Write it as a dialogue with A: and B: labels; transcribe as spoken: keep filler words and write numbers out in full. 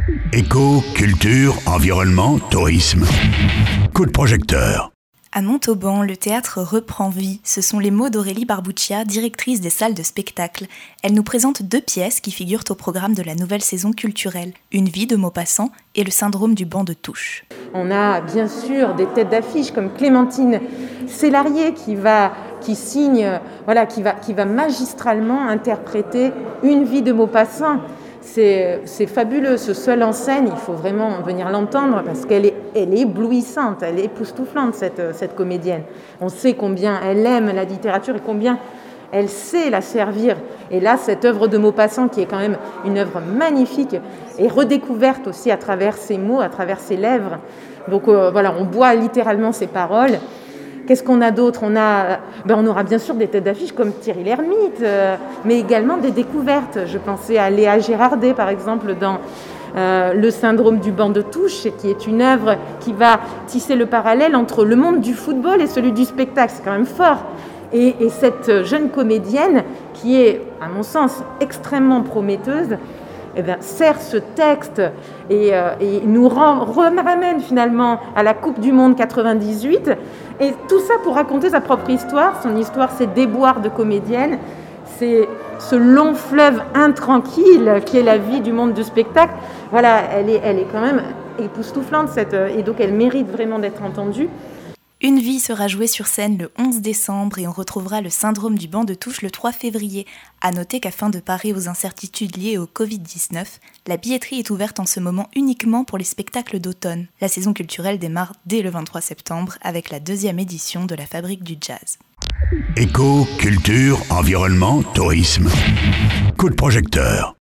A: Éco, culture, environnement, tourisme. Coup de projecteur.
B: À Montauban, le théâtre reprend vie. Ce sont les mots d'Aurélie Barbuccia, directrice des salles de spectacle. Elle nous présente deux pièces qui figurent au programme de la nouvelle saison culturelle. Une vie de Maupassant et le syndrome du banc de touche.
C: On a bien sûr des têtes d'affiche comme Clémentine Célarié qui va, qui signe, voilà, qui va, qui va magistralement interpréter une vie de Maupassant. C'est, c'est fabuleux, ce seul en scène, il faut vraiment venir l'entendre parce qu'elle est, elle est éblouissante, elle est époustouflante cette, cette comédienne. On sait combien elle aime la littérature et combien elle sait la servir. Et là, cette œuvre de Maupassant, qui est quand même une œuvre magnifique, est redécouverte aussi à travers ses mots, à travers ses lèvres. Donc euh, voilà, on boit littéralement ses paroles. Qu'est-ce qu'on a d'autre ? On a, ben on aura bien sûr des têtes d'affiche comme Thierry Lhermitte, euh, mais également des découvertes. Je pensais à Léa Gérardet, par exemple, dans euh, Le syndrome du banc de touche, qui est une œuvre qui va tisser le parallèle entre le monde du football et celui du spectacle. C'est quand même fort. Et, et cette jeune comédienne, qui est, à mon sens, extrêmement prometteuse, eh bien, sert ce texte et, euh, et nous rend, ramène finalement à la Coupe du Monde quatre-vingt-dix-huit. Et tout ça pour raconter sa propre histoire. Son histoire, ses déboires de comédienne, c'est ce long fleuve intranquille qui est la vie du monde du spectacle. Voilà, elle est, elle est quand même époustouflante, cette, et donc elle mérite vraiment d'être entendue.
B: Une vie sera jouée sur scène le onze décembre et on retrouvera le syndrome du banc de touche le trois février. À noter qu'afin de parer aux incertitudes liées au covid dix-neuf, la billetterie est ouverte en ce moment uniquement pour les spectacles d'automne. La saison culturelle démarre dès le vingt-trois septembre avec la deuxième édition de la Fabrique du Jazz.
A: Éco, culture, environnement, tourisme. Coup de projecteur.